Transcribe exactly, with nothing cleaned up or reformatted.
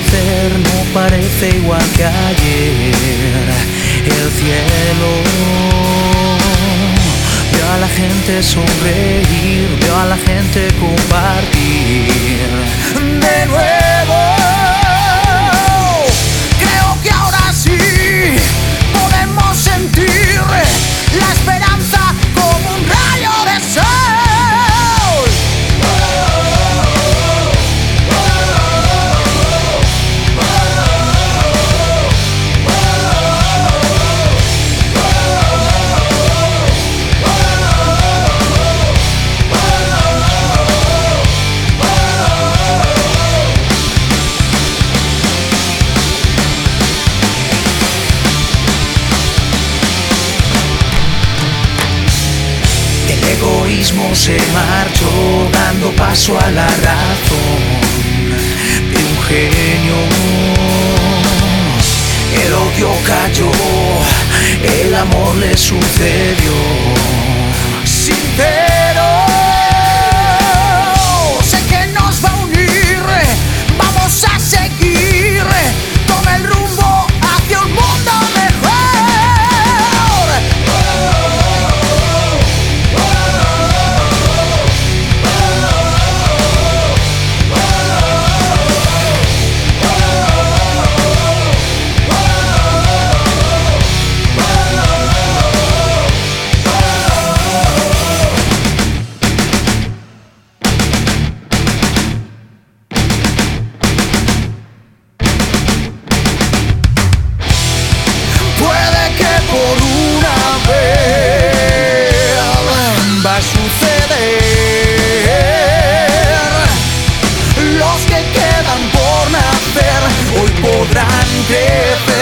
amanecer no parece igual que ayer. El cielo, veo a la gente sonreír, veo a la gente compartir. De nuevo, creo que ahora sí podemos sentir la esperanza como un rayo de sol. El egoísmo se marchó dando paso a la razón de un genio. El odio cayó, el amor le sucedió. Sincero, sé que nos va a unir, vamos a seguir con el rumbo hacia un mundo mejor. Por una vez va a suceder. Los que quedan por nacer hoy podrán crecer.